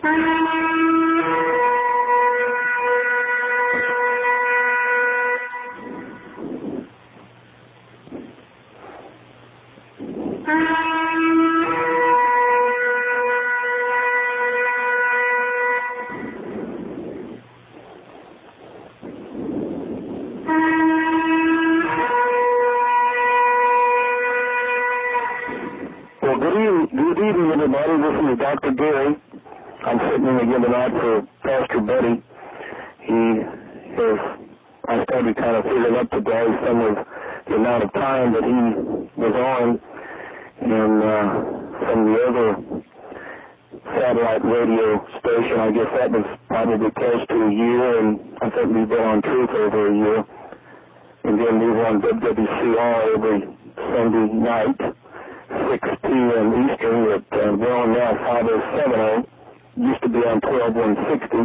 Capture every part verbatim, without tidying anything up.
Doctor Gary. I'm sitting in again tonight for Pastor Buddy. He is, I started kind of filling up today some of the amount of time that he was on in uh, from the other satellite radio station. I guess that was probably close to a year, and I think we've been on Truth over a year. And then we were on W W C R every Sunday night, six p.m. Eastern, at uh, we're on now five oh seven oh. Used to be on twelve one sixty.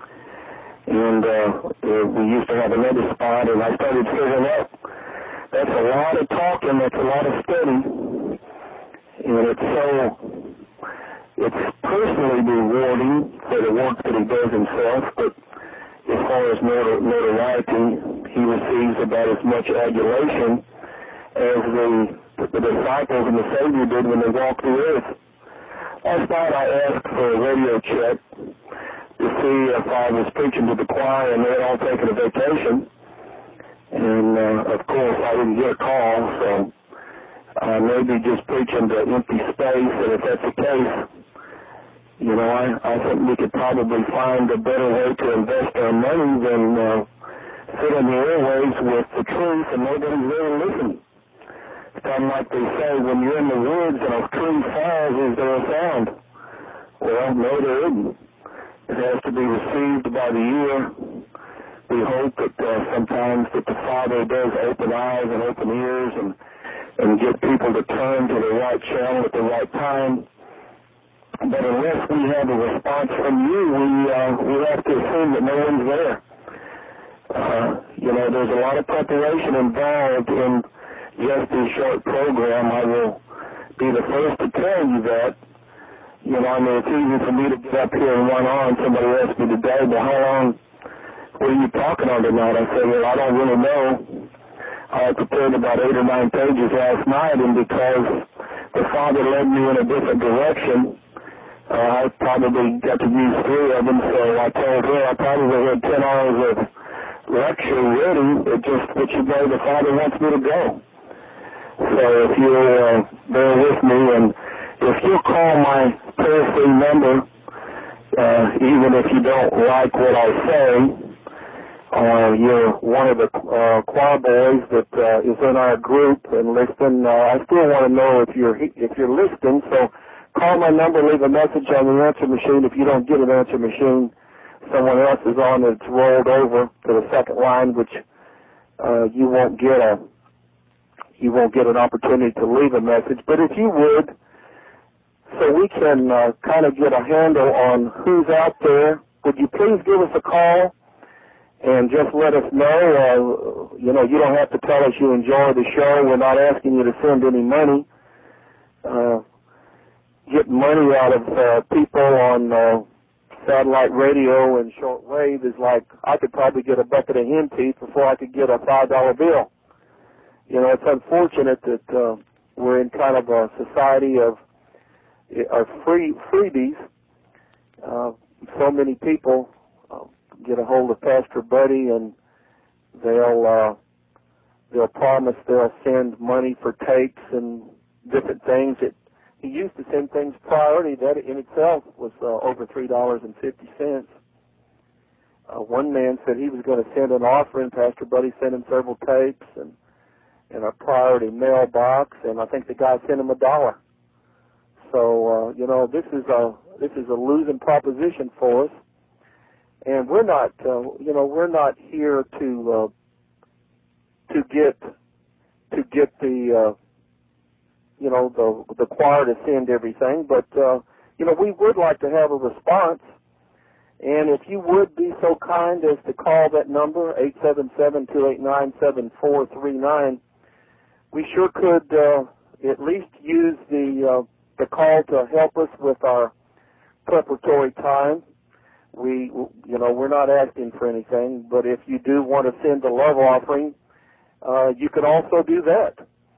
And uh, we used to have another spot, and I started figuring out that's a lot of talking, that's a lot of study. And it's so, it's personally rewarding for the work that he does himself, but as far as notor- notoriety, he receives about as much adulation as the the disciples and the Savior did when they walked the earth. Last night I asked for a radio check to see if I was preaching to the choir, and they had all taken a vacation. And, uh, of course, I didn't get a call, so I may be just preaching to empty space, and if that's the case, you know, I, I think we could probably find a better way to invest our money than uh, sit in the airwaves with the truth and nobody's there to listen. It's kind of like they say, when you're in the woods and a tree falls, is there a sound? Well, no, there isn't. It has to be received by the ear. We hope that uh, sometimes that the Father does open eyes and open ears and, and get people to turn to the right channel at the right time. But unless we have a response from you, we uh, we have to assume that no one's there. Uh, you know, there's a lot of preparation involved in just this short program. I will be the first to tell you that. You know, I mean, it's easy for me to get up here and run on. Somebody asked me today, well, how long were you talking on tonight? I said, well, I don't really know. I prepared about eight or nine pages last night, and because the Father led me in a different direction, uh, I probably got to use three of them, so I told her I probably had ten hours of lecture ready. It just which way the Father wants me to go. So if you'll uh, bear with me, and if you'll call my toll-free number, uh, even if you don't like what I say, uh, you're one of the uh, choir boys that uh, is in our group and listen. Uh, I still want to know if you're if you're listening. So call my number, leave a message on the answer machine. If you don't get an answer machine, someone else is on that's rolled over to the second line, which uh, you won't get a you won't get an opportunity to leave a message. But if you would, so we can uh, kind of get a handle on who's out there, would you please give us a call and just let us know? Uh, you know, you don't have to tell us you enjoy the show. We're not asking you to send any money. Uh, getting money out of uh, people on uh, satellite radio and shortwave is like I could probably get a bucket of hen teeth before I could get a five dollar bill. You know, it's unfortunate that uh, we're in kind of a society of, of free freebies. Uh, so many people uh, get a hold of Pastor Buddy, and they'll uh, they'll promise they'll send money for tapes and different things. It, he used to send things priority. That in itself was uh, over three dollars and fifty cents. Uh, one man said he was going to send an offering. Pastor Buddy sent him several tapes and in a priority mailbox, and I think the guy sent him a dollar. So uh, you know, this is a this is a losing proposition for us, and we're not uh, you know we're not here to uh, to get to get the uh, you know the the choir to send everything, but uh, you know we would like to have a response, and if you would be so kind as to call that number eight seven seven, two eight nine, seven four three nine. We sure could uh, at least use the uh, the call to help us with our preparatory time. We, you know, we're not asking for anything, but if you do want to send a love offering, uh, you can also do that.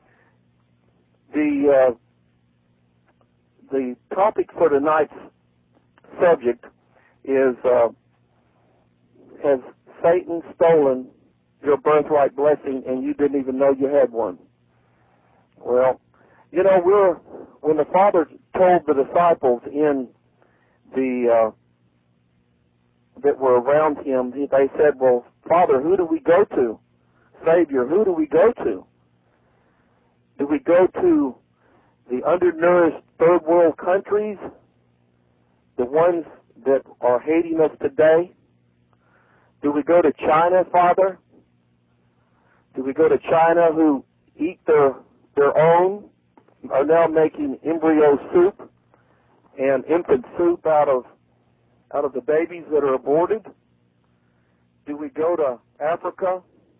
The, uh, the topic for tonight's subject is, uh, has Satan stolen your birthright blessing and you didn't even know you had one? Well, you know, we're, when the Father told the disciples in the, uh, that were around him, they said, well, Father, who do we go to? Savior, who do we go to? Do we go to the undernourished third world countries, the ones that are hating us today? Do we go to China, Father? Do we go to China, who eat their their own, are now making embryo soup and infant soup out of out of the babies that are aborted? Do we go to Africa,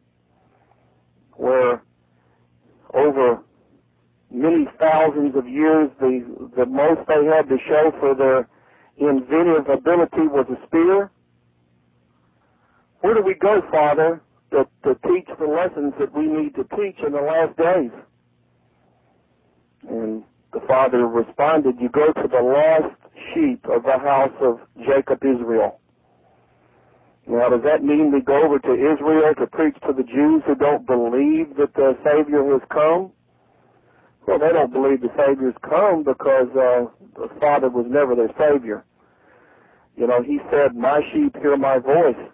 where over many thousands of years the the most they had to show for their inventive ability was a spear? Where do we go, Father, to, to teach the lessons that we need to teach in the last days? And the Father responded, you go to the lost sheep of the house of Jacob Israel. Now, does that mean we go over to Israel to preach to the Jews who don't believe that the Savior has come? Well, they don't believe the Savior's come because uh, the Father was never their Savior. You know, he said, my sheep hear my voice,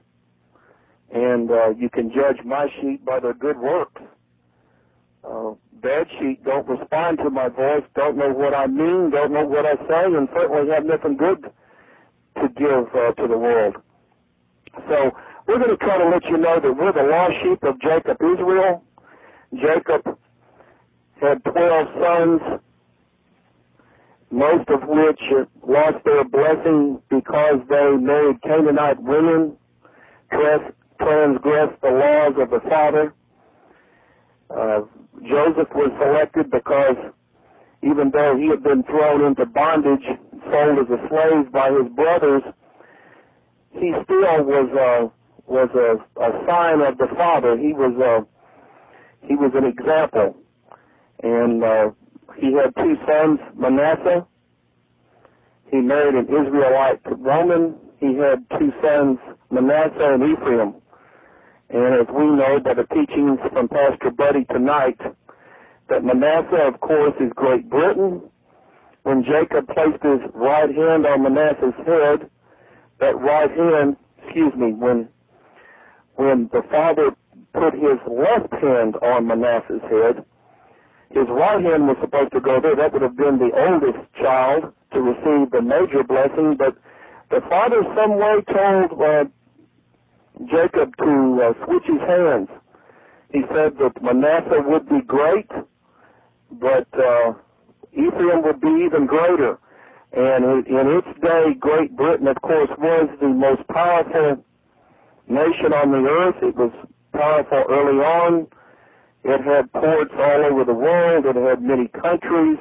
and uh, you can judge my sheep by their good works. Uh, bad sheep don't respond to my voice, don't know what I mean, don't know what I say, and certainly have nothing good to give uh, to the world. So we're going to try to let you know that we're the lost sheep of Jacob Israel. Jacob had twelve sons, most of which lost their blessing because they married Canaanite women, transgressed the laws of the father. Uh, Joseph was selected because even though he had been thrown into bondage, sold as a slave by his brothers, he still was a was a, a sign of the Father. He was a he was an example, and uh, he had two sons, Manasseh. He married an Israelite woman. He had two sons, Manasseh and Ephraim. And as we know by the teachings from Pastor Buddy tonight, that Manasseh, of course, is Great Britain. When Jacob placed his right hand on Manasseh's head, that right hand, excuse me, when when the father put his left hand on Manasseh's head, his right hand was supposed to go there. That would have been the oldest child to receive the major blessing, but the father some way told uh, Jacob to uh, switch his hands. He said that Manasseh would be great, but uh, Ephraim would be even greater. And in its day, Great Britain, of course, was the most powerful nation on the earth. It was powerful early on. It had ports all over the world. It had many countries.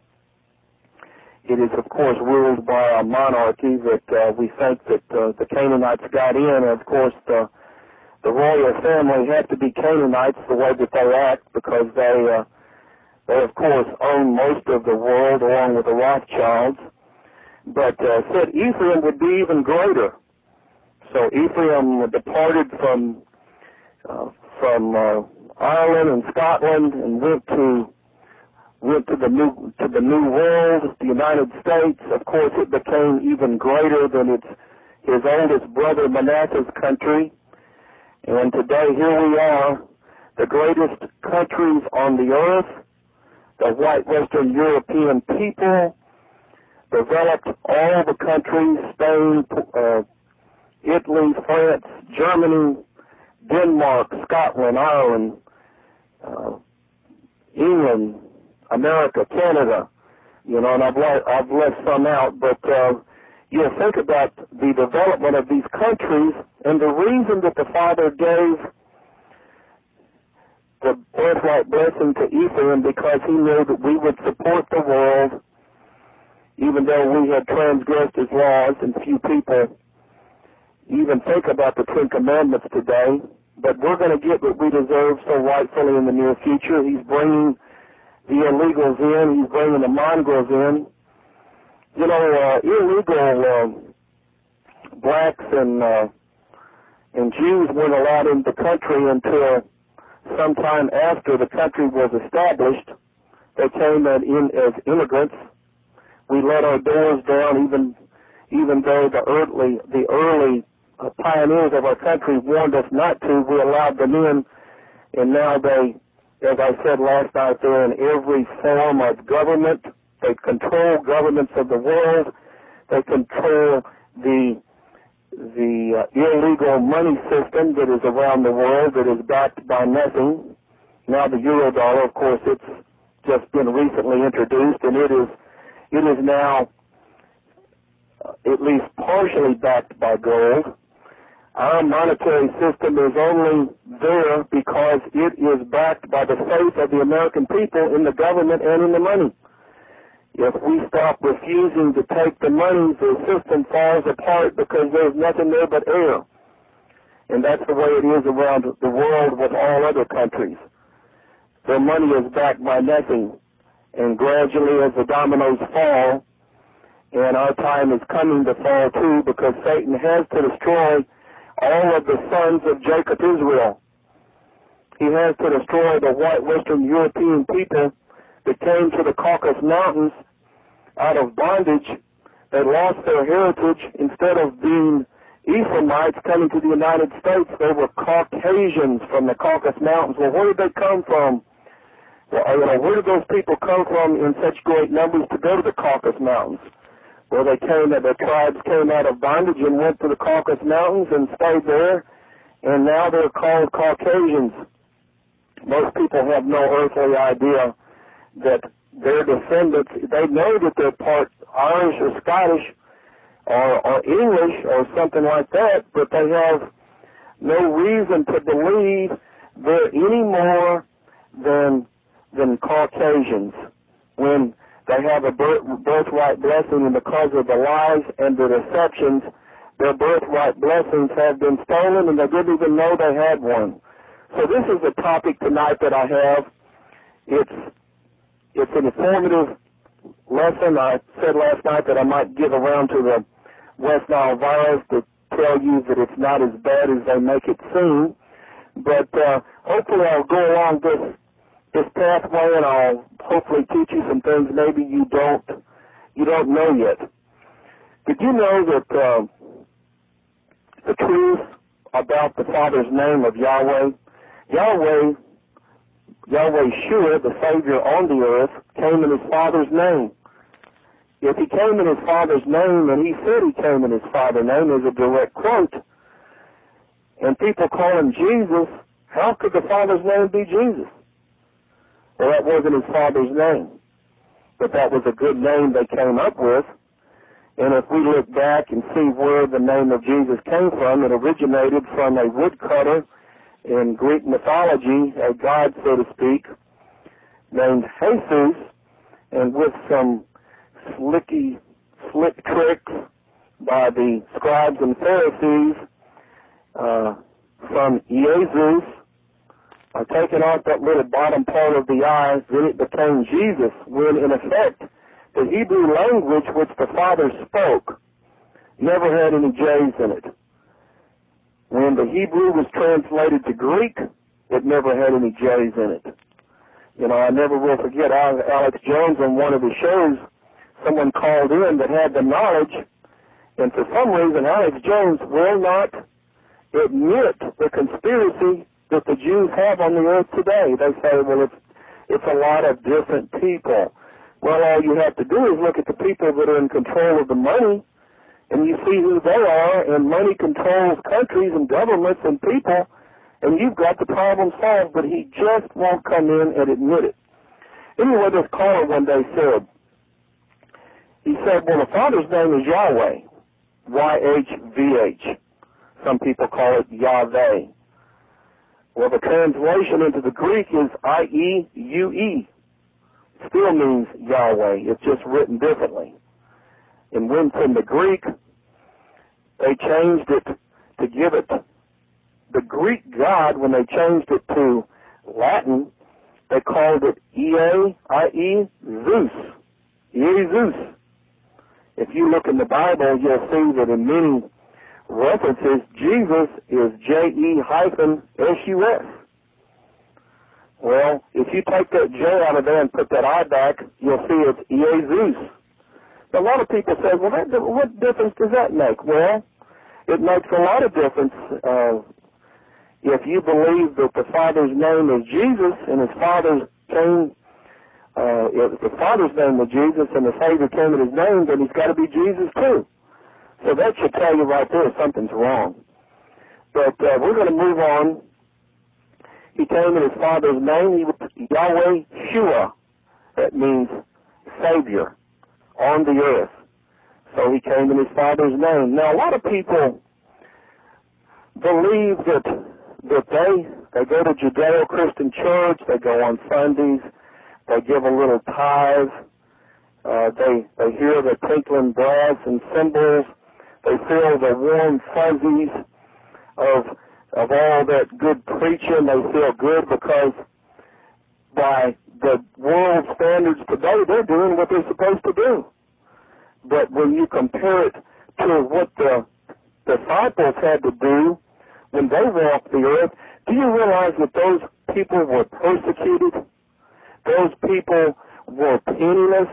It is, of course, ruled by a monarchy that uh, we think that uh, the Canaanites got in. Of course, the, the royal family had to be Canaanites the way that they act because they, uh, they of course, own most of the world along with the Rothschilds. But uh, said Ephraim would be even greater. So Ephraim departed from uh, from uh, Ireland and Scotland and went to went to the new to the New World, the United States. Of course, it became even greater than its his oldest brother Manasseh's country. And today, here we are, the greatest countries on the earth. The white Western European people developed all the countries: Spain, uh, Italy, France, Germany, Denmark, Scotland, Ireland, uh, England, America, Canada, you know, and I've, le- I've left some out, but uh, you know, think about the development of these countries and the reason that the Father gave the birthright blessing to Ephraim, because he knew that we would support the world even though we had transgressed his laws, and few people even think about the Ten Commandments today. But we're going to get what we deserve so rightfully in the near future. He's bringing the illegals in. He's bringing the mongrels in. You know, uh, illegal uh, blacks and uh, and Jews weren't allowed in the country until sometime after the country was established. They came in as immigrants. We let our doors down, even even though the early the early uh, pioneers of our country warned us not to. We allowed them in, and now they, as I said last night, they're in every form of government. They control governments of the world. They control the the uh, illegal money system that is around the world that is backed by nothing. Now the euro dollar, of course, it's just been recently introduced, and it is it is now uh, at least partially backed by gold. Our monetary system is only there because it is backed by the faith of the American people in the government and in the money. If we stop refusing to take the money, the system falls apart because there's nothing there but air. And that's the way it is around the world with all other countries. Their money is backed by nothing. And gradually as the dominoes fall, and our time is coming to fall too, because Satan has to destroy all of the sons of Jacob Israel. He has to destroy the white Western European people that came to the Caucasus Mountains out of bondage. They lost their heritage. Instead of being Ephraimites coming to the United States, they were Caucasians from the Caucasus Mountains. Well, where did they come from? Well, you know, where did those people come from in such great numbers to go to the Caucasus Mountains? Well, they came, the tribes came out of bondage and went to the Caucasus Mountains and stayed there, and now they're called Caucasians. Most people have no earthly idea that their descendants, they know that they're part Irish or Scottish or, or English or something like that, but they have no reason to believe they're any more than than Caucasians when they have a birth, birthright blessing, and because of the lies and the deceptions, their birthright blessings have been stolen, and they didn't even know they had one. So this is a topic tonight that I have. It's it's an informative lesson. I said last night that I might get around to the West Nile virus to tell you that it's not as bad as they make it seem. But uh, hopefully I'll go along this this pathway, and I'll hopefully teach you some things maybe you don't you don't know yet. Did you know that uh, the truth about the Father's name of Yahweh, Yahweh, Yahweh Shua, the Savior on the earth, came in his Father's name. If he came in his Father's name, and he said he came in his Father's name, is a direct quote, and people call him Jesus, how could the Father's name be Jesus? Well, that wasn't his Father's name, but that was a good name they came up with. And if we look back and see where the name of Jesus came from, it originated from a woodcutter in Greek mythology, a god, so to speak, named Jesus, and with some slicky, slick tricks by the scribes and Pharisees uh, from Jesus, uh, taking off that little bottom part of the eye, then it became Jesus, when in effect the Hebrew language which the Father spoke never had any J's in it. When the Hebrew was translated to Greek, it never had any J's in it. You know, I never will forget Alex Jones on one of his shows, someone called in that had the knowledge, and for some reason Alex Jones will not admit the conspiracy that the Jews have on the earth today. They say, well, it's, it's a lot of different people. Well, all you have to do is look at the people that are in control of the money, and you see who they are, and money controls countries and governments and people, and you've got the problem solved, but he just won't come in and admit it. Anyway, this caller one day said, he said, well, the Father's name is Yahweh, Y H V H. Some people call it Yahweh. Well, the translation into the Greek is I E U E. Still means Yahweh. It's just written differently. And when from the Greek, they changed it to give it, the Greek god, when they changed it to Latin, they called it Ie, I E, Zeus. Ie Zeus. If you look in the Bible, you'll see that in many references, Jesus is J E hyphen S U S. Well, if you take that J out of there and put that I back, you'll see it's Ie Zeus. A lot of people say, well, that, what difference does that make? Well, it makes a lot of difference. Uh, if you believe that the Father's name is Jesus and his Father's came, uh, if the Father's name was Jesus and the Savior came in his name, then he's got to be Jesus too. So that should tell you right there something's wrong. But uh, we're going to move on. He came in his Father's name. He was Yahweh Shua. That means Savior on the earth. So he came in his Father's name. Now, a lot of people believe that that they they go to Judeo-Christian church, they go on Sundays, they give a little tithe, uh, they they hear the tinkling brass and cymbals, they feel the warm fuzzies of of all that good preaching. They feel good because by the world standards today, they're doing what they're supposed to do. But when you compare it to what the disciples had to do when they walked the earth, do you realize that those people were persecuted? Those people were penniless.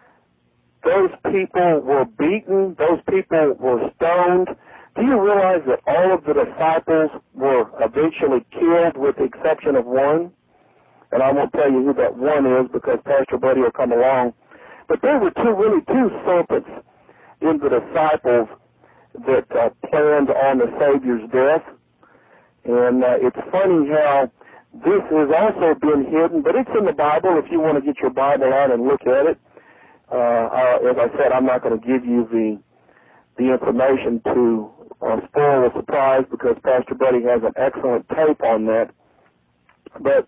Those people were beaten. Those people were stoned. Do you realize that all of the disciples were eventually killed with the exception of one? And I won't tell you who that one is because Pastor Buddy will come along. But there were two, really two serpents in the disciples that uh, planned on the Savior's death. And uh, it's funny how this has also been hidden, but it's in the Bible if you want to get your Bible out and look at it. Uh, uh, as I said, I'm not going to give you the the information to uh, spoil the surprise because Pastor Buddy has an excellent tape on that. But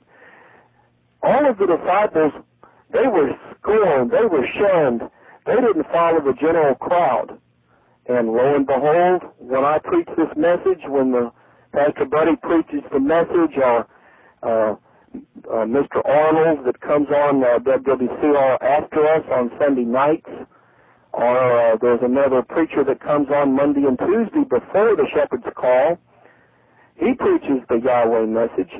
all of the disciples, they were scorned, they were shunned. They didn't follow the general crowd. And lo and behold, when I preach this message, when the Pastor Buddy preaches the message, or uh, uh, Mister Arnold that comes on uh, W W C R after us on Sunday nights, or uh, there's another preacher that comes on Monday and Tuesday before the Shepherd's Call, he preaches the Yahweh message.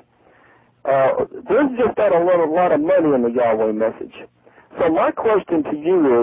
Uh, there's just not a lot, a lot of money in the Yahweh message. So my question to you is,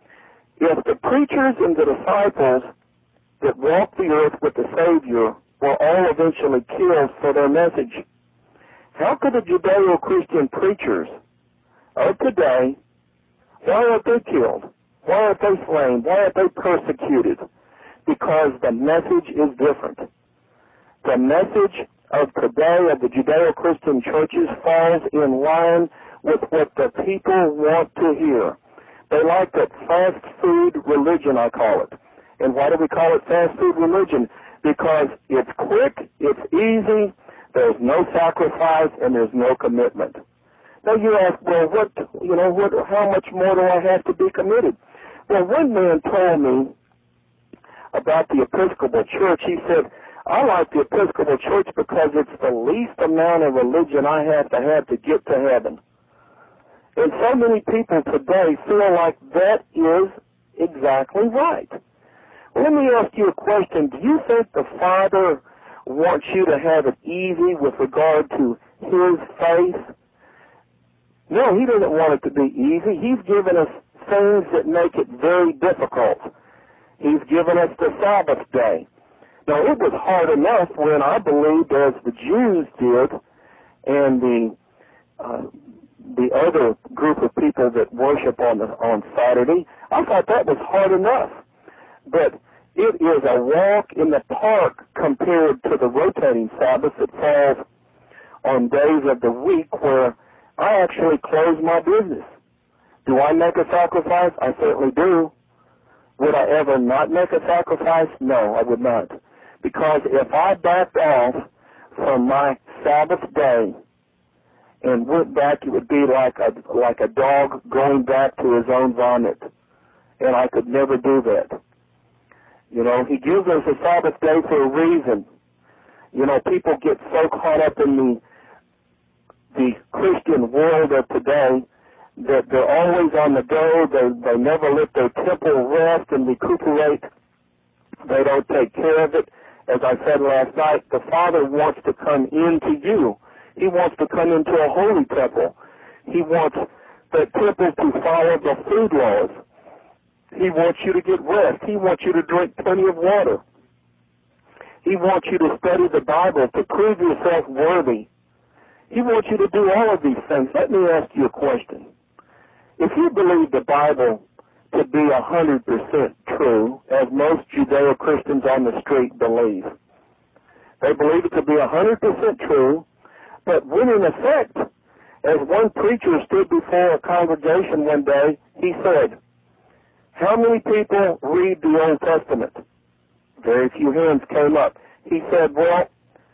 if the preachers and the disciples that walked the earth with the Savior were all eventually killed for their message, how could the Judeo-Christian preachers of today, why aren't they killed? Why aren't they slain? Why aren't they persecuted? Because the message is different. The message of today of the Judeo-Christian churches falls in line with what the people want to hear. They like that fast food religion, I call it. And why do we call it fast food religion? Because it's quick, it's easy, there's no sacrifice, and there's no commitment. Now you ask, well, what, you know, what, how much more do I have to be committed? Well, one man told me about the Episcopal Church. He said, I like the Episcopal Church because it's the least amount of religion I have to have to get to heaven. And so many people today feel like that is exactly right. Well, let me ask you a question. Do you think the Father wants you to have it easy with regard to his faith? No, he doesn't want it to be easy. He's given us things that make it very difficult. He's given us the Sabbath day. Now, it was hard enough when I believed, as the Jews did, and the uh, the other group of people that worship on the, on Saturday, I thought that was hard enough. But it is a walk in the park compared to the rotating Sabbath that falls on days of the week where I actually close my business. Do I make a sacrifice? I certainly do. Would I ever not make a sacrifice? No, I would not. Because if I backed off from my Sabbath day and went back, it would be like a like a dog going back to his own vomit. and I could never do that. You know, he gives us a Sabbath day for a reason. You know, people get so caught up in the the Christian world of today that they're always on the go. They, they never let their temple rest and recuperate. They don't take care of it. As I said last night, the Father wants to come into you. He wants to come into a holy temple. He wants the temple to follow the food laws. He wants you to get rest. He wants you to drink plenty of water. He wants you to study the Bible to prove yourself worthy. He wants you to do all of these things. Let me ask you a question. If you believe the Bible to be one hundred percent true, as most Judeo-Christians on the street believe, they believe it to be one hundred percent true, but when in effect, as one preacher stood before a congregation one day, he said, how many people read the Old Testament? Very few hands came up. He said, well,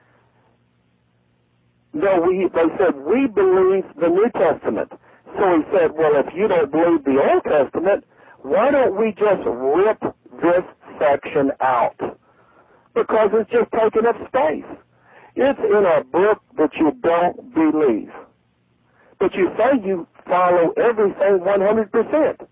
no, we, they said, we believe the New Testament. So he said, well, if you don't believe the Old Testament, why don't we just rip this section out? Because it's just taking up space. It's in a book that you don't believe. But you say you follow everything one hundred percent.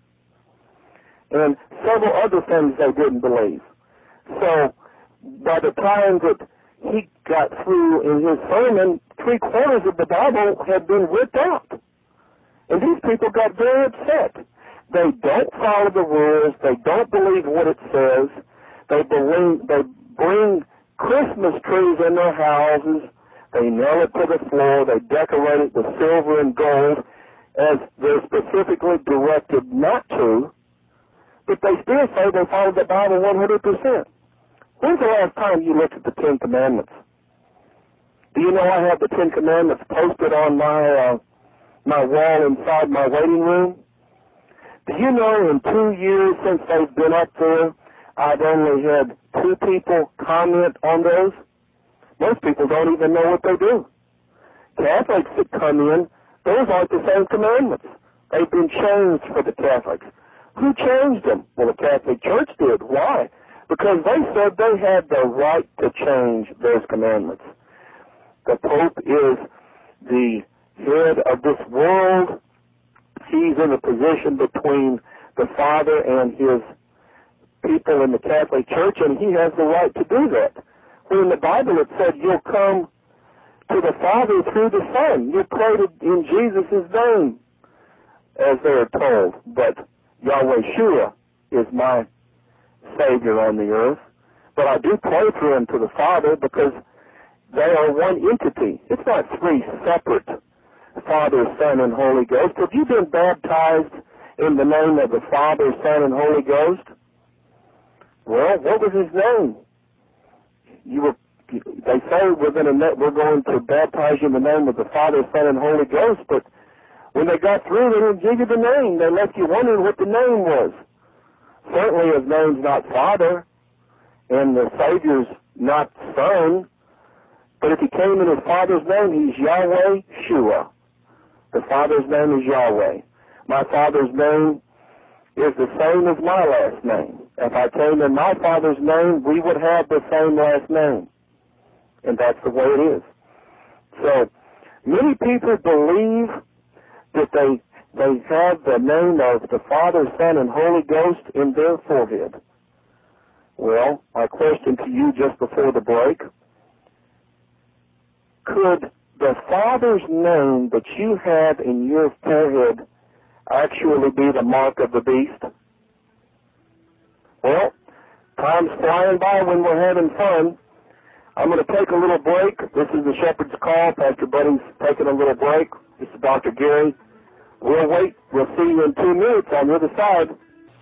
And several other things they didn't believe. So by the time that he got through in his sermon, three quarters of the Bible had been ripped out. And these people got very upset. They don't follow the rules. They don't believe what it says. They believe, they bring Christmas trees in their houses. They nail it to the floor. They decorate it with silver and gold, as they're specifically directed not to. But they still say they follow the Bible one hundred percent. When's the last time you looked at the Ten Commandments? Do you know I have the Ten Commandments posted on my uh, my wall inside my waiting room? Do you know in two years since they've been up there, I've only had two people comment on those? Most people don't even know what they do. Catholics that come in, those aren't the same commandments. They've been changed for the Catholics. Who changed them? Well, the Catholic Church did. Why? Because they said they had the right to change those commandments. The Pope is the head of this world. He's in a position between the Father and his people in the Catholic Church, and he has the right to do that. When in the Bible it said you'll come to the Father through the Son. You're created in Jesus' name, as they are told. But Yahweh Shua is my Savior on the earth. But I do pray through him to the Father because they are one entity. It's not three separate Father, Son, and Holy Ghost. Have you been baptized in the name of the Father, Son, and Holy Ghost? Well, what was his name? You were. They say we're going to we're going to baptize you in the name of the Father, Son, and Holy Ghost, but when they got through, they didn't give you the name. They left you wondering what the name was. Certainly his name's not Father, and the Savior's not Son. But if he came in his Father's name, he's Yahweh Shua. The Father's name is Yahweh. My Father's name is the same as my last name. If I came in my Father's name, we would have the same last name. And that's the way it is. So, many people believe that they they have the name of the Father, Son, and Holy Ghost in their forehead. Well, my question to you just before the break, could the Father's name that you have in your forehead actually be the mark of the beast? Well, time's flying by when we're having fun. I'm going to take a little break. This is the Shepherd's Call. Pastor Buddy's taking a little break. This is Doctor Gary. We'll wait. We'll see you in two minutes on the other side.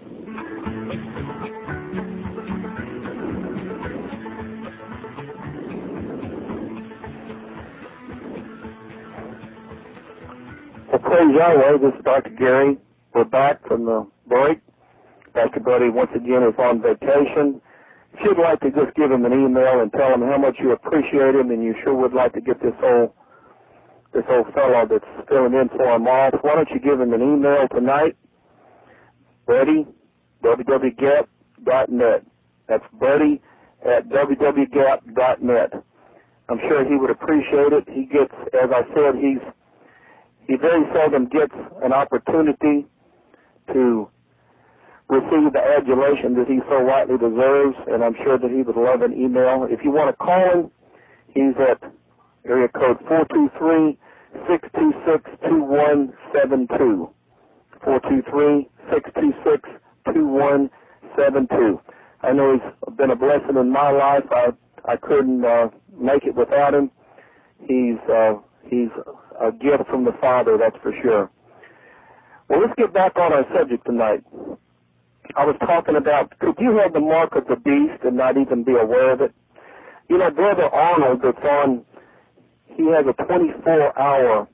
Well, praise Yahweh. This is Doctor Gary. We're back from the break. Pastor Buddy, once again, is on vacation. If you'd like to just give him an email and tell him how much you appreciate him and you sure would like to get this old this old fellow that's filling in for him off, why don't you give him an email tonight? Buddy, w w gap dot net. That's Buddy at w w gap dot net. I'm sure he would appreciate it. He gets, as I said, he's he very seldom gets an opportunity to receive the adulation that he so rightly deserves, and I'm sure that he would love an email. If you want to call him, he's at area code four two three, six two six, two one seven two. four two three, six two six, two one seven two. I know he's been a blessing in my life. I I couldn't uh, make it without him. He's uh, he's a gift from the Father, that's for sure. Well, let's get back on our subject tonight. I was talking about, could you have the mark of the beast and not even be aware of it? You know, Brother Arnold, that's on, he has a twenty-four hour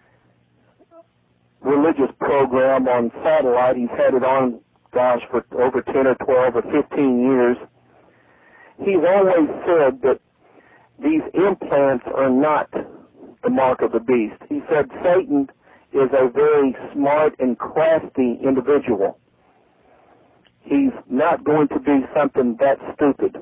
religious program on satellite. He's had it on, gosh, for over ten or twelve or fifteen years. He's always said that these implants are not the mark of the beast. He said Satan is a very smart and crafty individual. He's not going to be something that stupid.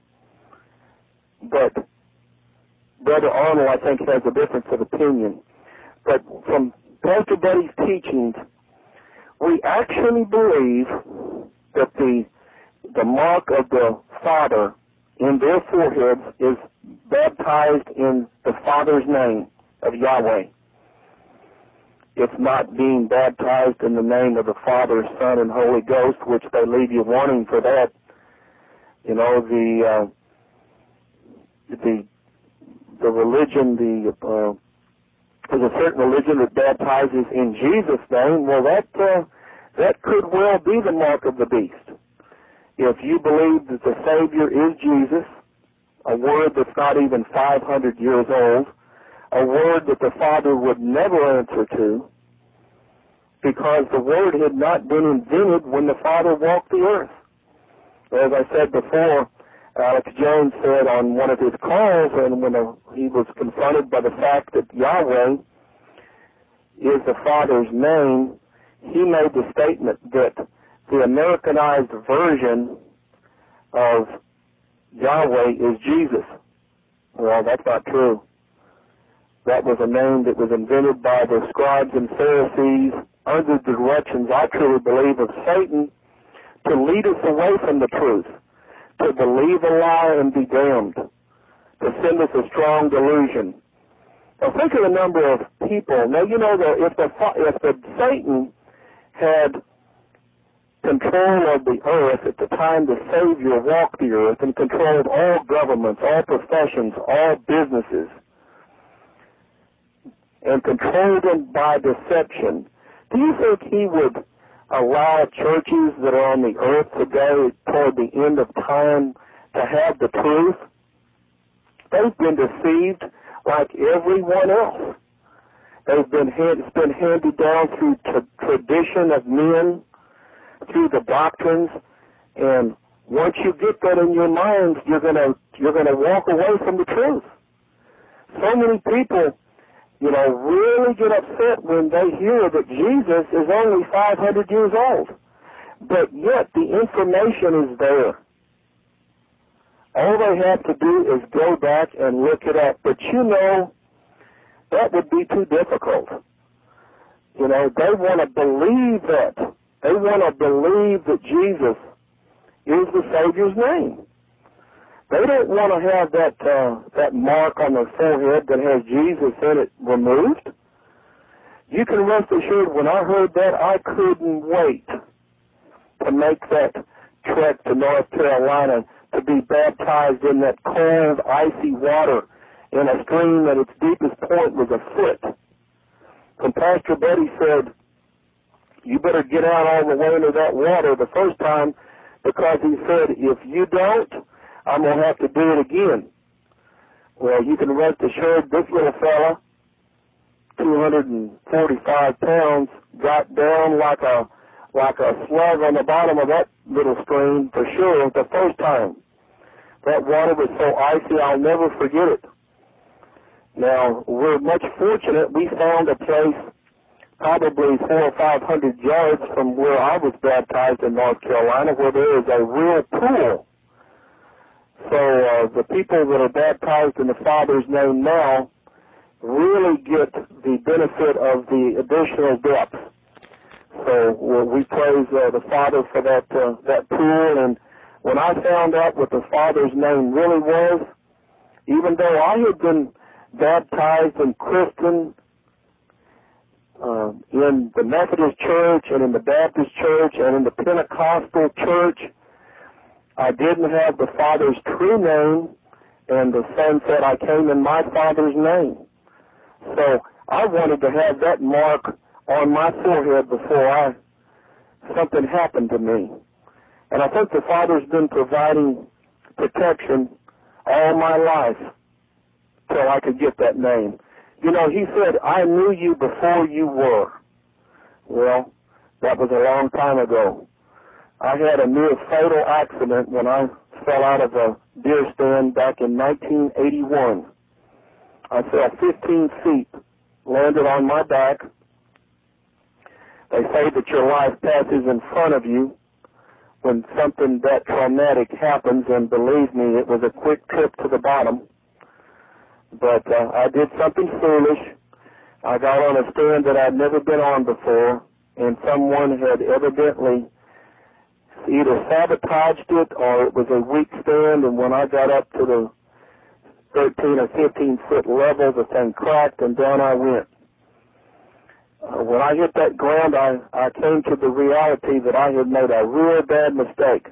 But Brother Arnold, I think, has a difference of opinion. But from Pastor Buddy's teachings, we actually believe that the the mark of the Father in their foreheads is baptized in the Father's name of Yahweh. It's not being baptized in the name of the Father, Son, and Holy Ghost, which they leave you wanting for that. You know, the uh, the the religion, the uh, there's a certain religion that baptizes in Jesus' name. Well, that uh, that could well be the mark of the beast. If you believe that the Savior is Jesus, a word that's not even five hundred years old, a word that the Father would never answer to, because the Word had not been invented when the Father walked the earth. As I said before, Alex Jones said on one of his calls, and when uh, he was confronted by the fact that Yahweh is the Father's name, he made the statement that the Americanized version of Yahweh is Jesus. Well, that's not true. That was a name that was invented by the scribes and Pharisees under the directions, I truly believe, of Satan to lead us away from the truth, to believe a lie and be damned, to send us a strong delusion. Now think of the number of people. Now you know that if the if the Satan had control of the earth at the time the Savior walked the earth and controlled all governments, all professions, all businesses, and controlled them by deception, do you think he would allow churches that are on the earth today toward the end of time to have the truth? They've been deceived like everyone else. They've been hand, it's been handed down through t- tradition of men, through the doctrines, and once you get that in your minds, you're gonna you're gonna walk away from the truth. So many people, you know, really get upset when they hear that Jesus is only five hundred years old, but yet the information is there. All they have to do is go back and look it up. But you know, that would be too difficult. You know, they want to believe that. They want to believe that Jesus is the Savior's name. They don't want to have that uh, that mark on their forehead that has Jesus in it removed. You can rest assured, when I heard that, I couldn't wait to make that trek to North Carolina to be baptized in that cold, icy water in a stream that its deepest point was a foot. And Pastor Buddy said, you better get out all the way into that water the first time, because he said, if you don't, I'm going to have to do it again. Well, you can rest assured this little fella, two hundred forty-five pounds, got down like a like a slug on the bottom of that little stream for sure the first time. That water was so icy, I'll never forget it. Now, we're much fortunate. We found a place probably four or five hundred yards from where I was baptized in North Carolina, where there is a real pool. So uh, the people that are baptized in the Father's name now really get the benefit of the additional depth. So well, we praise uh, the Father for that uh, that pool. And when I found out what the Father's name really was, even though I had been baptized and Christian uh, in the Methodist Church and in the Baptist Church and in the Pentecostal Church, I didn't have the Father's true name, and the Son said, I came in my Father's name. So I wanted to have that mark on my forehead before I something happened to me. And I think the Father's been providing protection all my life till I could get that name. You know, he said, I knew you before you were. Well, that was a long time ago. I had a near fatal accident when I fell out of a deer stand back in nineteen eighty-one. I fell fifteen feet, landed on my back. They say that your life passes in front of you when something that traumatic happens, and believe me, it was a quick trip to the bottom. But uh, I did something foolish. I got on a stand that I'd never been on before, and someone had evidently either sabotaged it or it was a weak stand, and when I got up to the thirteen or fifteen foot level, the thing cracked and down I went. Uh, when I hit that ground, I, I came to the reality that I had made a real bad mistake.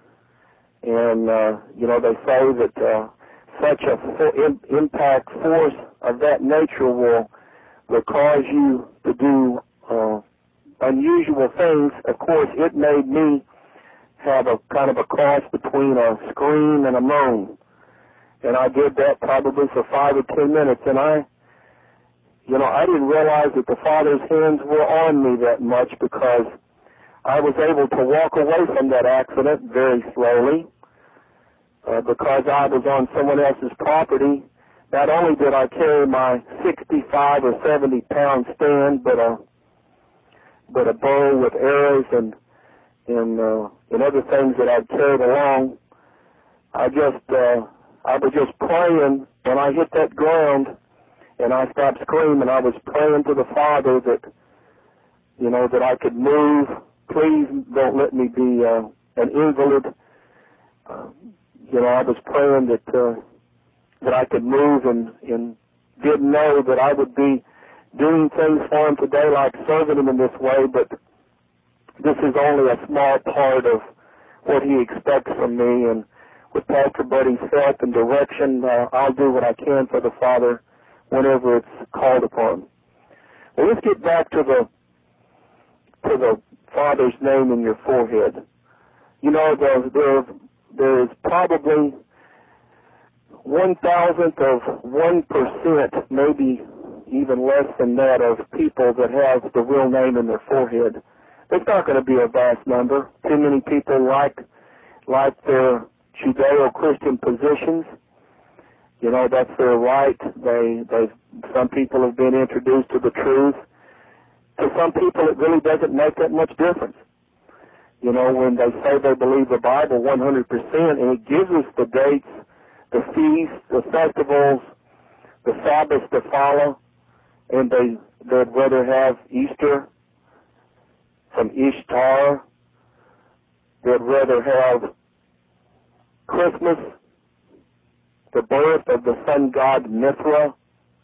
And, uh, you know, they say that uh, such a fo- in, impact force of that nature will, will cause you to do uh, unusual things. Of course, it made me have a kind of a cross between a scream and a moan. And I did that probably for five or ten minutes, and I, you know, I didn't realize that the Father's hands were on me that much, because I was able to walk away from that accident very slowly, uh, because I was on someone else's property. Not only did I carry my sixty-five or seventy pound stand, but a, but a bow with arrows and, and, uh, and other things that I'd carried along. I just, uh, I was just praying when I hit that ground, and I stopped screaming. I was praying to the Father that, you know, that I could move. Please don't let me be uh, an invalid. Uh, you know, I was praying that uh, that I could move, and, and didn't know that I would be doing things for Him today, like serving Him in this way. But this is only a small part of what He expects from me. And with Pastor Buddy's help and direction, uh, I'll do what I can for the Father whenever it's called upon. Well, let's get back to the to the Father's name in your forehead. You know, there there, there is probably one thousandth of one percent, maybe even less than that, of people that have the real name in their forehead. It's not going to be a vast number. Too many people like like their Judeo-Christian positions. You know, that's their right. They, they, some people have been introduced to the truth. To some people, it really doesn't make that much difference. You know, when they say they believe the Bible one hundred percent, and it gives us the dates, the feasts, the festivals, the Sabbaths to follow, and they, they'd rather have Easter from Ishtar. They'd rather have Christmas, the birth of the sun god Mithra.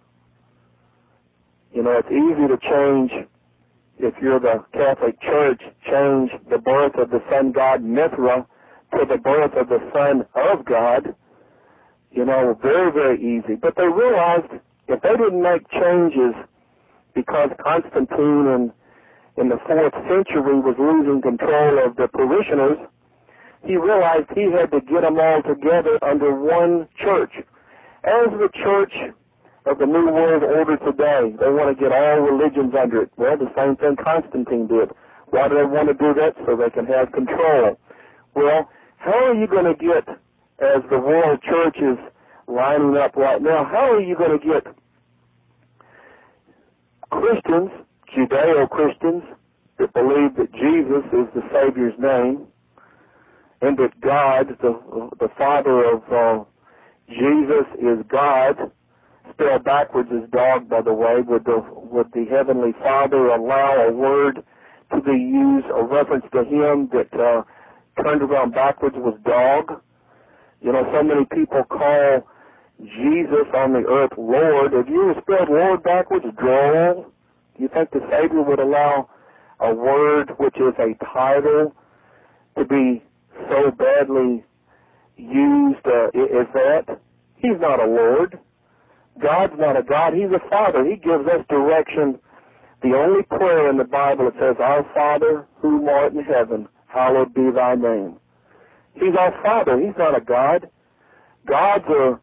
You know, it's easy to change, if you're the Catholic Church, change the birth of the sun god Mithra to the birth of the Son of God. You know, very, very easy. But they realized if they didn't make changes, because Constantine in, in the fourth century was losing control of the parishioners, he realized he had to get them all together under one church. As the church of the New World Order today, they want to get all religions under it. Well, the same thing Constantine did. Why do they want to do that? So they can have control. Well, how are you going to get, as the world church is lining up right now, how are you going to get Christians, Judeo-Christians that believe that Jesus is the Savior's name, and that God, the, the Father of uh, Jesus, is God. Spelled backwards is dog, by the way. Would the, would the Heavenly Father allow a word to be used, a reference to Him that uh, turned around backwards was dog? You know, so many people call Jesus on the earth Lord. Have you ever spelled Lord backwards? Droll. Do you think the Savior would allow a word which is a title to be so badly used uh, as that? He's not a Lord. God's not a God. He's a Father. He gives us direction. The only prayer in the Bible that says, Our Father, who art in heaven, hallowed be thy name. He's our Father. He's not a God. Gods are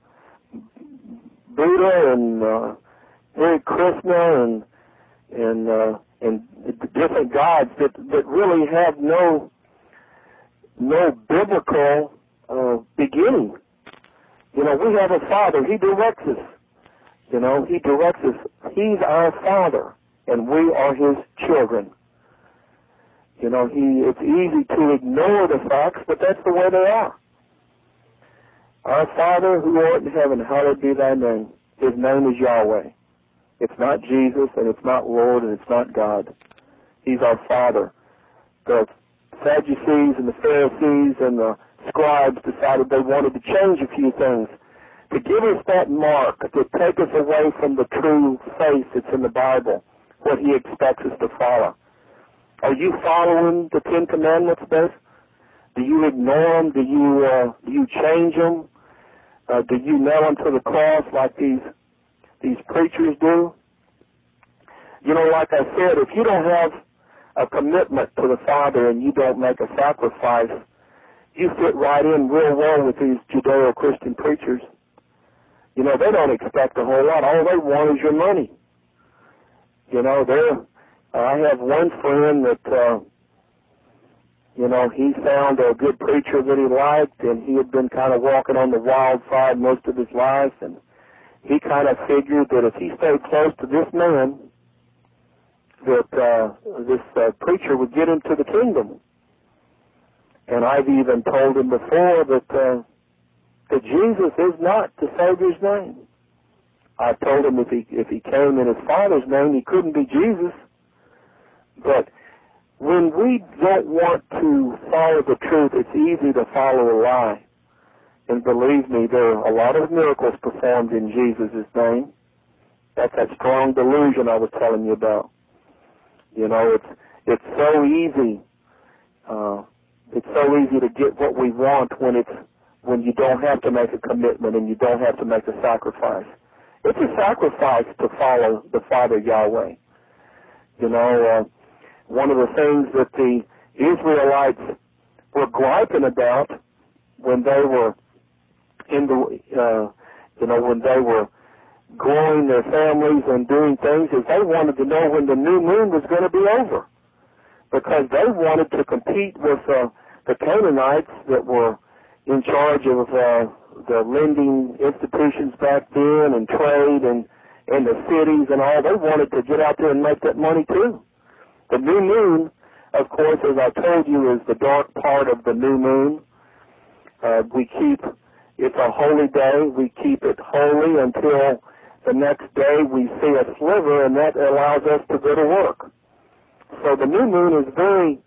Buddha and uh, Hare Krishna and and uh, and different gods that, that really have no no biblical uh, beginning. You know, we have a Father. He directs us. You know, He directs us. He's our Father, and we are His children. You know, He. It's easy to ignore the facts, but that's the way they are. Our Father who art in heaven, hallowed be thy name. His name is Yahweh. It's not Jesus, and it's not Lord, and it's not God. He's our Father. The Sadducees and the Pharisees and the scribes decided they wanted to change a few things, to give us that mark, to take us away from the true faith that's in the Bible, what He expects us to follow. Are you following the Ten Commandments, Beth? Do you ignore them? Do you, uh, do you change them? Uh, do you nail them to the cross like these these preachers do? You know, like I said, if you don't have a commitment to the Father and you don't make a sacrifice, you fit right in real well with these Judeo-Christian preachers. You know, they don't expect a whole lot. All they want is your money. You know, they're, uh, I have one friend that, uh, you know, he found a good preacher that he liked, and he had been kind of walking on the wild side most of his life, and he kind of figured that if he stayed close to this man, that uh, this uh, preacher would get him to the kingdom. And I've even told him before that uh, that Jesus is not the Savior's name. I told him if he if he came in His Father's name, he couldn't be Jesus. But when we don't want to follow the truth, it's easy to follow a lie. And believe me, there are a lot of miracles performed in Jesus' name. That's that strong delusion I was telling you about. You know, it's it's so easy. Uh, it's so easy to get what we want when it's when you don't have to make a commitment and you don't have to make a sacrifice. It's a sacrifice to follow the Father Yahweh. You know, uh, one of the things that the Israelites were griping about when they were in the, uh, you know, when they were growing their families and doing things is they wanted to know when the new moon was going to be over, because they wanted to compete with uh, the Canaanites that were in charge of uh, the lending institutions back then and trade and, and the cities and all. They wanted to get out there and make that money too. The new moon, of course, as I told you, is the dark part of the new moon. Uh, we keep, it's a holy day. We keep it holy until the next day we see a sliver, and that allows us to go to work. So the new moon is very,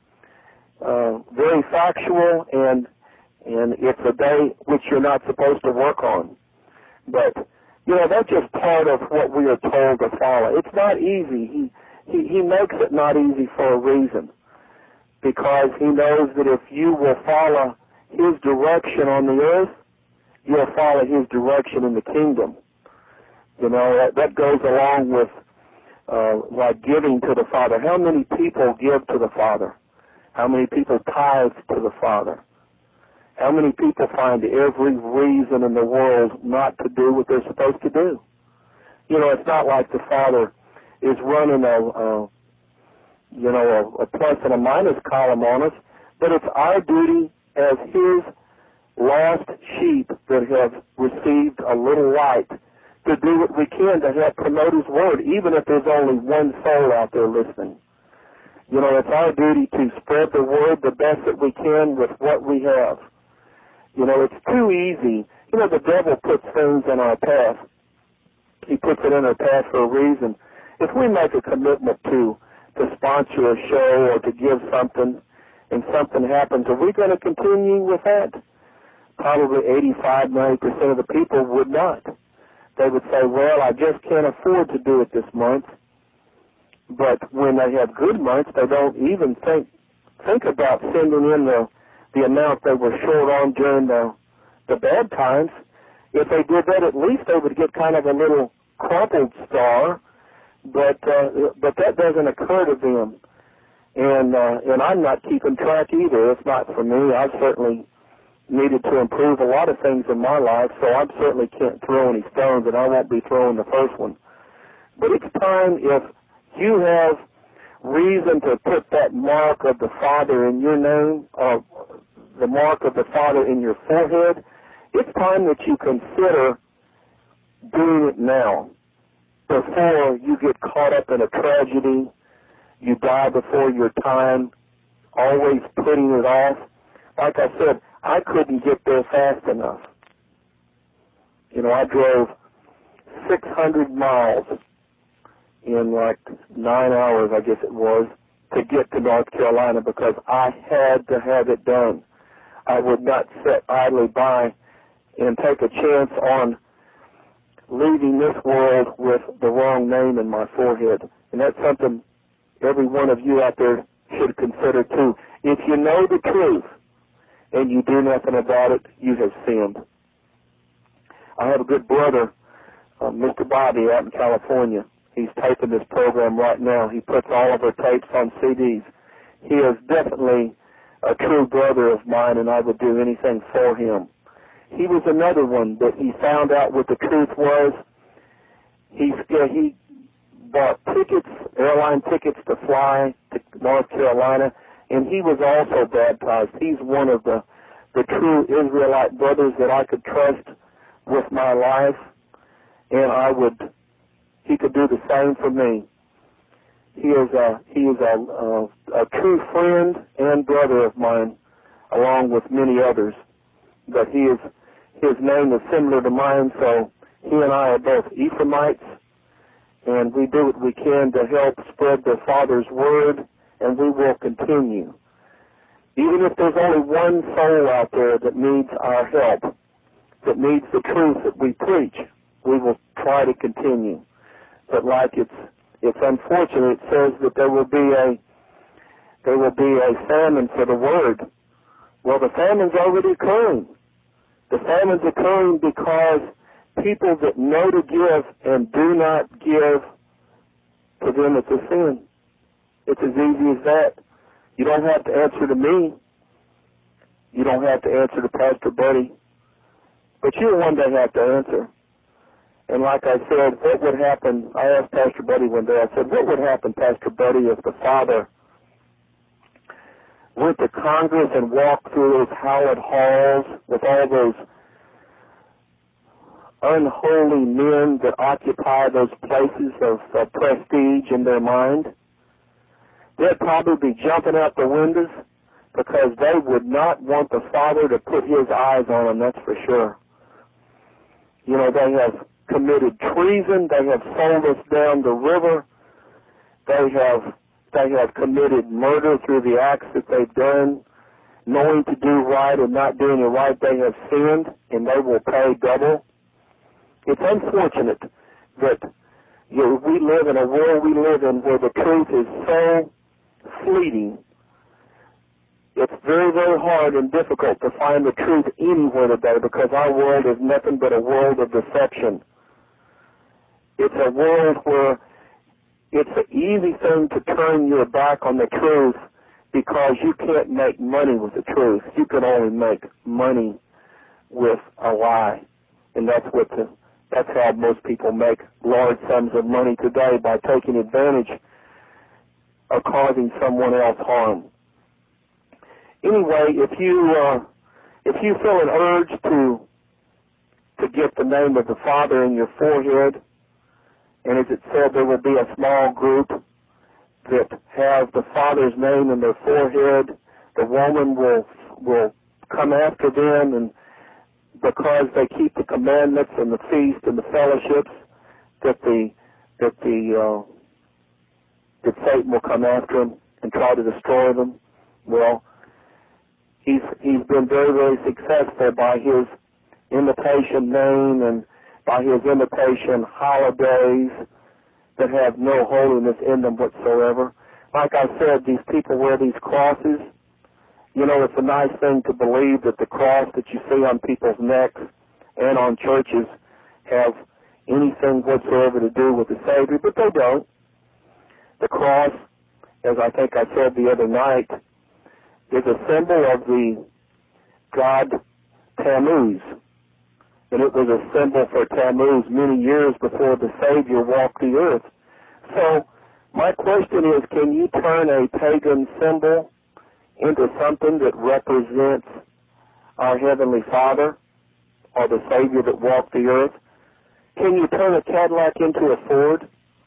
uh, very factual, and and it's a day which you're not supposed to work on. But, you know, that's just part of what we are told to follow. It's not easy. He, he, he makes it not easy for a reason, because He knows that if you will follow His direction on the earth, you'll follow His direction in the kingdom. You know, that, that goes along with uh, like giving to the Father. How many people give to the Father? How many people tithe to the Father? How many people find every reason in the world not to do what they're supposed to do? You know, it's not like the Father is running a, a you know, a, a plus and a minus column on us, but it's our duty as His lost sheep that have received a little light to do what we can to help promote His Word, even if there's only one soul out there listening. You know, it's our duty to spread the Word the best that we can with what we have. You know, it's too easy. You know, the devil puts things in our path. He puts it in our path for a reason. If we make a commitment to, to sponsor a show or to give something and something happens, are we going to continue with that? Probably eighty-five, ninety percent of the people would not. They would say, well, I just can't afford to do it this month. But when they have good months, they don't even think think about sending in the, the amount they were short on during the, the bad times. If they did that, at least they would get kind of a little crumpled star, but uh, but that doesn't occur to them. And, uh, and I'm not keeping track either. It's not for me. I've certainly needed to improve a lot of things in my life, so I certainly can't throw any stones, and I won't be throwing the first one. But it's time, if you have reason to put that mark of the Father in your name, or the mark of the Father in your forehead, it's time that you consider doing it now, before you get caught up in a tragedy, you die before your time, always putting it off. Like I said, I couldn't get there fast enough. You know, I drove six hundred miles in like nine hours, I guess it was, to get to North Carolina because I had to have it done. I would not sit idly by and take a chance on leaving this world with the wrong name in my forehead. And that's something every one of you out there should consider too. If you know the truth and you do nothing about it, you have sinned. I have a good brother, uh, Mister Bobby, out in California. He's taping this program right now. He puts all of our tapes on C Ds. He is definitely a true brother of mine, and I would do anything for him. He was another one that he found out what the truth was. He, he bought tickets, airline tickets to fly to North Carolina, and he was also baptized. He's one of the, the true Israelite brothers that I could trust with my life, and I would, he could do the same for me. He is a, he is a, a, a true friend and brother of mine, along with many others. But he is, his name is similar to mine, so he and I are both Ephraimites, and we do what we can to help spread the Father's word, and we will continue. Even if there's only one soul out there that needs our help, that needs the truth that we preach, we will try to continue. But like it's it's unfortunate, it says that there will be a there will be a famine for the word. Well, the famine's already occurring. The famine's occurring because people that know to give and do not give, to them it's a sin. It's as easy as that. You don't have to answer to me. You don't have to answer to Pastor Buddy. But you'll one day have to answer. And like I said, what would happen, I asked Pastor Buddy one day, I said, what would happen, Pastor Buddy, if the Father went to Congress and walked through those hallowed halls with all those unholy men that occupy those places of uh, prestige in their mind? They'd probably be jumping out the windows because they would not want the Father to put His eyes on them, that's for sure. You know, they have committed treason. They have sold us down the river. They have they have committed murder through the acts that they've done. Knowing to do right and not doing it right, they have sinned, and they will pay double. It's unfortunate that you know, we live in a world we live in where the truth is so fleeting. It's very, very hard and difficult to find the truth anywhere today because our world is nothing but a world of deception. It's a world where it's an easy thing to turn your back on the truth because you can't make money with the truth. You can only make money with a lie. And that's what the, that's how most people make large sums of money today, by taking advantage of causing someone else harm. Anyway, if you uh, if you feel an urge to to get the name of the Father in your forehead. And as it said, there will be a small group that have the Father's name in their forehead. The woman will will come after them, and because they keep the commandments and the feast and the fellowships, that the that the uh, that Satan will come after them and try to destroy them. Well, he's he's been very very successful by his imitation name and by his imitation holidays that have no holiness in them whatsoever. Like I said, these people wear these crosses. You know, it's a nice thing to believe that the cross that you see on people's necks and on churches have anything whatsoever to do with the Savior, but they don't. The cross, as I think I said the other night, is a symbol of the god Tammuz. And it was a symbol for Tammuz many years before the Savior walked the earth. So, my question is, can you turn a pagan symbol into something that represents our Heavenly Father or the Savior that walked the earth? Can you turn a Cadillac into a Ford?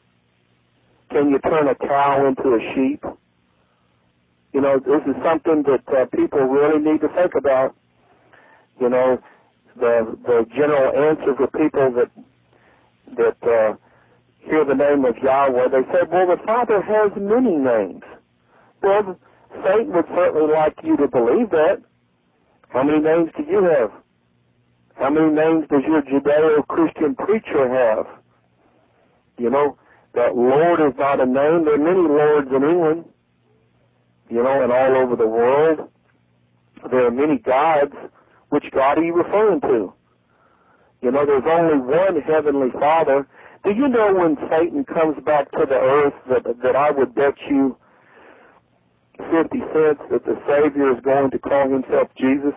Can you turn a cow into a sheep? You know, this is something that uh, people really need to think about. You know, the the general answer for people that that uh, hear the name of Yahweh, they say, well, the Father has many names. Well, Satan would certainly like you to believe that. How many names do you have? How many names does your Judeo-Christian preacher have? You know, that Lord is not a name. There are many lords in England, you know, and all over the world. There are many gods. Which God are you referring to? You know, there's only one Heavenly Father. Do you know when Satan comes back to the earth that, that I would bet you fifty cents that the Savior is going to call himself Jesus?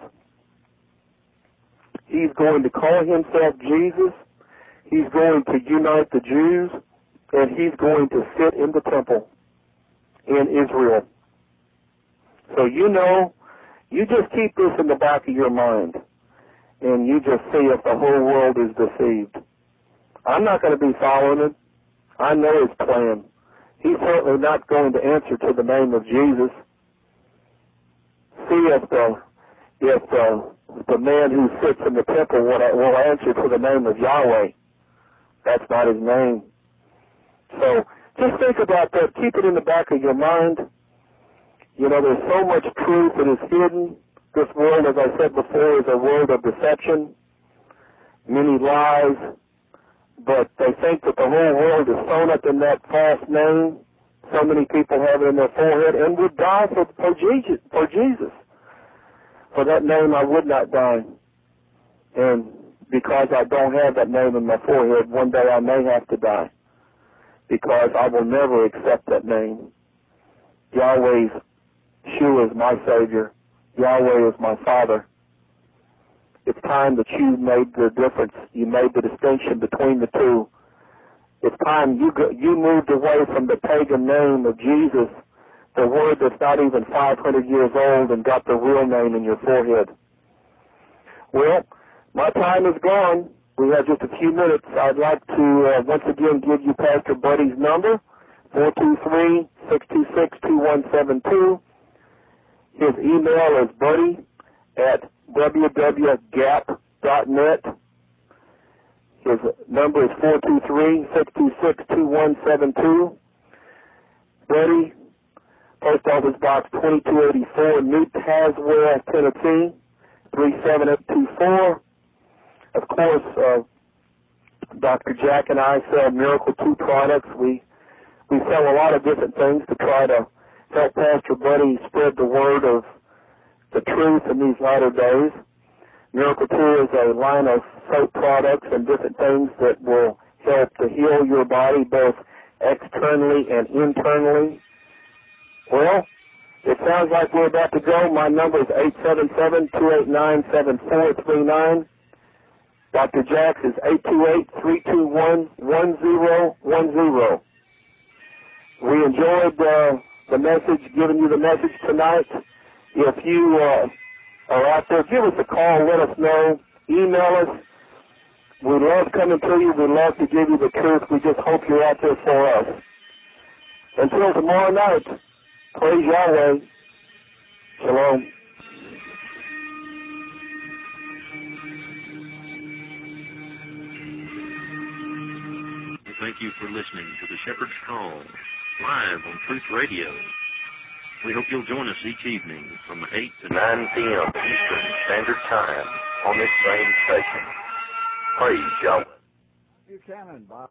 He's going to call himself Jesus. He's going to unite the Jews, and he's going to sit in the temple in Israel. So you know, you just keep this in the back of your mind, and you just see if the whole world is deceived. I'm not going to be following it. I know his plan. He's certainly not going to answer to the name of Jesus. See if the if the, the man who sits in the temple will, will answer to the name of Yahweh. That's not his name. So just think about that. Keep it in the back of your mind. You know, there's so much truth that is hidden. This world, as I said before, is a world of deception, many lies, but they think that the whole world is sewn up in that false name. So many people have it in their forehead and would die for, for Jesus. For Jesus. For that name, I would not die. And because I don't have that name in my forehead, one day I may have to die, because I will never accept that name. Yahweh's Yeshua is my Savior. Yahweh is my Father. It's time that you made the difference. You made the distinction between the two. It's time you go, you moved away from the pagan name of Jesus, the word that's not even five hundred years old, and got the real name in your forehead. Well, my time is gone. We have just a few minutes. I'd like to uh, once again give you Pastor Buddy's number, four two three, six two six, two one seven two. His email is buddy at w w w dot gap dot net. His number is four two three, six two six, two one seven two. Buddy, Post Office Box twenty-two eighty-four, New Tazewell, Tennessee, three seven eight two four. Of course, uh, Doctor Jack and I sell Miracle two products. We we sell a lot of different things to try to help Pastor Buddy spread the word of the truth in these latter days. Miracle two is a line of soap products and different things that will help to heal your body both externally and internally. Well, it sounds like we're about to go. My number is eight seven seven, two eight nine, seven four three nine. Doctor Jack's is eight two eight, three two one, one zero one zero. We enjoyed uh, the message, giving you the message tonight. If you uh, are out there, give us a call, let us know, email us. We love coming to you. We love to give you the truth. We just hope you're out there for us. Until tomorrow night, praise Yahweh. Shalom. Thank you for listening to the Shepherd's Call, live on Truth Radio. We hope you'll join us each evening from eight to nine p.m. Eastern Standard Time on this same station. Praise Yahweh. Buchanan, Bob.